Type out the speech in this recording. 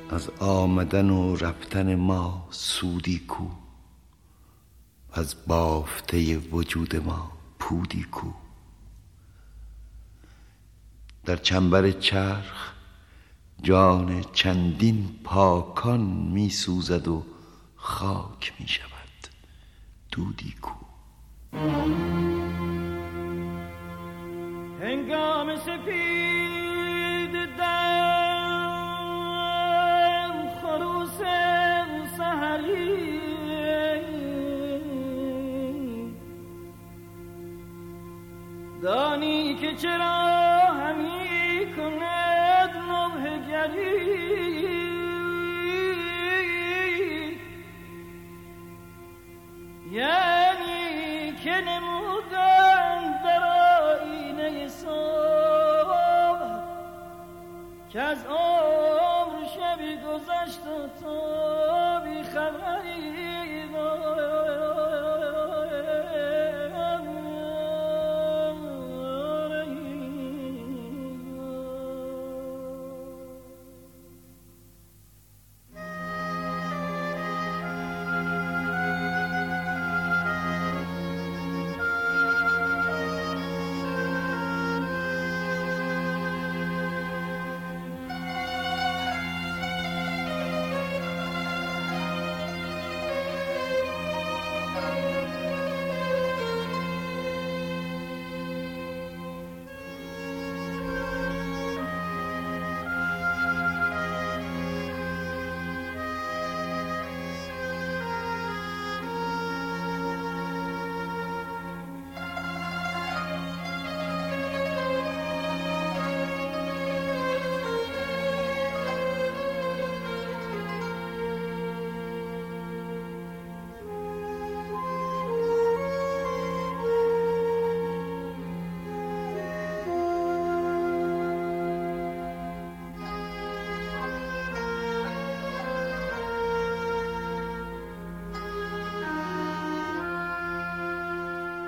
از آمدن و رفتن ما سودی کو، از بافته وجود ما پودی کو. در چنبر چرخ جان چندین پاکان می سوزد و خاک می شود دودی کو. هنگام سپید دم خروس سحری دانی که چرا همی کند نوحه گری، یعنی که نمودن در آینه صبح که از عمر شبی گذشت و تو بی خبری.